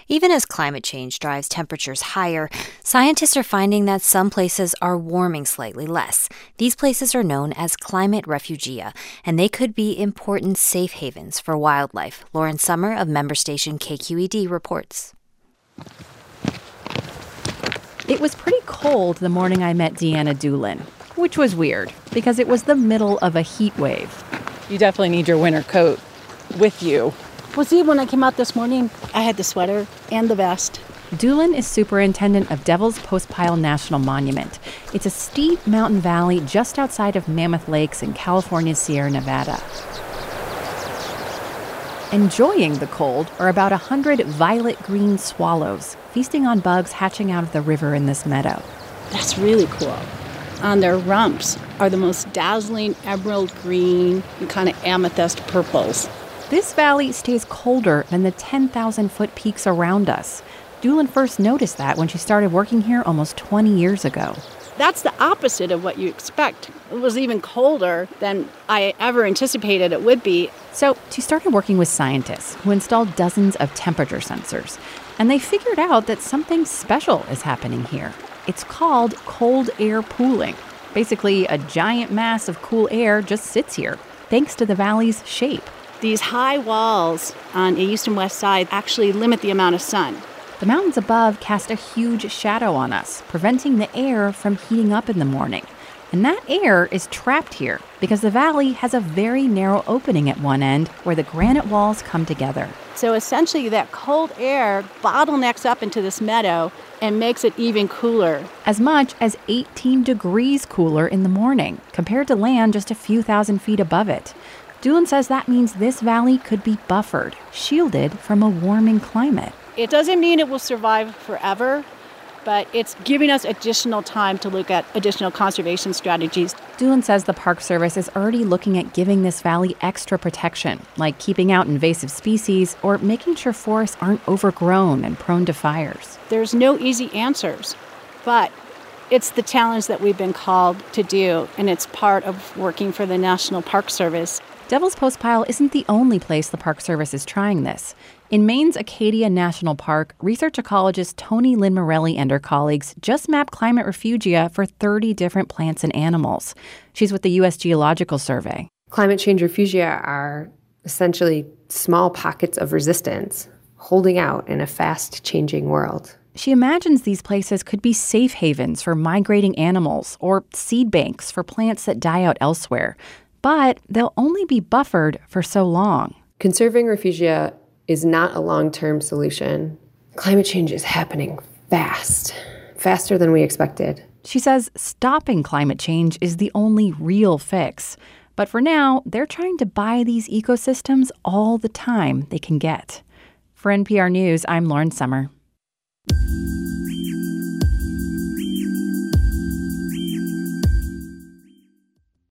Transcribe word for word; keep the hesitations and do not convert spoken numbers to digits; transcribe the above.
Even as climate change drives temperatures higher, scientists are finding that some places are warming slightly less. These places are known as climate refugia, and they could be important safe havens for wildlife. Lauren Sommer of member station K Q E D reports. It was pretty cold the morning I met Deanna Doolin, which was weird because it was the middle of a heat wave. You definitely need your winter coat with you. Well, see, when I came out this morning, I had the sweater and the vest. Doolin is superintendent of Devil's Postpile National Monument. It's a steep mountain valley just outside of Mammoth Lakes in California's Sierra Nevada. Enjoying the cold are about a hundred violet-green swallows feasting on bugs hatching out of the river in this meadow. That's really cool. On their rumps are the most dazzling emerald green and kind of amethyst purples. This valley stays colder than the ten thousand foot peaks around us. Doolin first noticed that when she started working here almost twenty years ago. That's the opposite of what you expect. It was even colder than I ever anticipated it would be. So she started working with scientists who installed dozens of temperature sensors. And they figured out that something special is happening here. It's called cold air pooling. Basically, a giant mass of cool air just sits here, thanks to the valley's shape. These high walls on the east and west side actually limit the amount of sun. The mountains above cast a huge shadow on us, preventing the air from heating up in the morning. And that air is trapped here because the valley has a very narrow opening at one end where the granite walls come together. So essentially that cold air bottlenecks up into this meadow and makes it even cooler. As much as eighteen degrees cooler in the morning compared to land just a few thousand feet above it. Doolin says that means this valley could be buffered, shielded from a warming climate. It doesn't mean it will survive forever, but it's giving us additional time to look at additional conservation strategies. Doolin says the Park Service is already looking at giving this valley extra protection, like keeping out invasive species or making sure forests aren't overgrown and prone to fires. There's no easy answers, but it's the challenge that we've been called to do, and it's part of working for the National Park Service. Devil's Postpile isn't the only place the Park Service is trying this. In Maine's Acadia National Park, research ecologist Toni Lynn Morelli and her colleagues just mapped climate refugia for thirty different plants and animals. She's with the U S Geological Survey. Climate change refugia are essentially small pockets of resistance holding out in a fast-changing world. She imagines these places could be safe havens for migrating animals or seed banks for plants that die out elsewhere. But they'll only be buffered for so long. Conserving refugia is not a long-term solution. Climate change is happening fast, faster than we expected. She says stopping climate change is the only real fix. But for now, they're trying to buy these ecosystems all the time they can get. For N P R News, I'm Lauren Sommer.